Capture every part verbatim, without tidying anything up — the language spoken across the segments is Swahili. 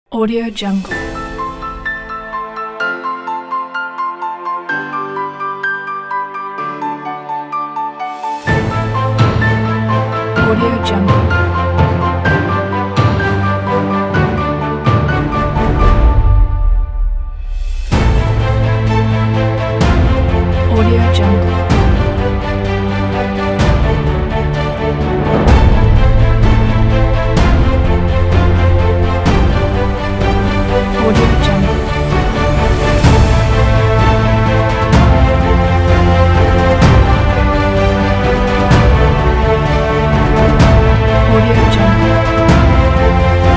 Audio Jungle. Audio Jungle. Audio Jungle. Audio Jungle. Audio Jungle.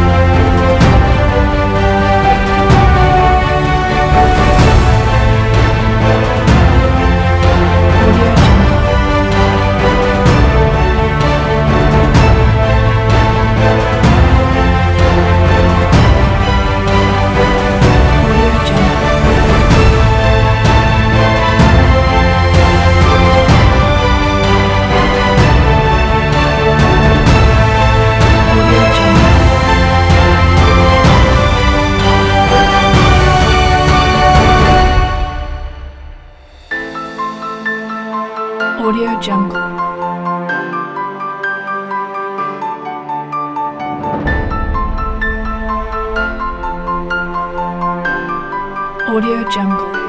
Audio Jungle. Audio Jungle. Audio Jungle. Audio Jungle. Audio Jungle.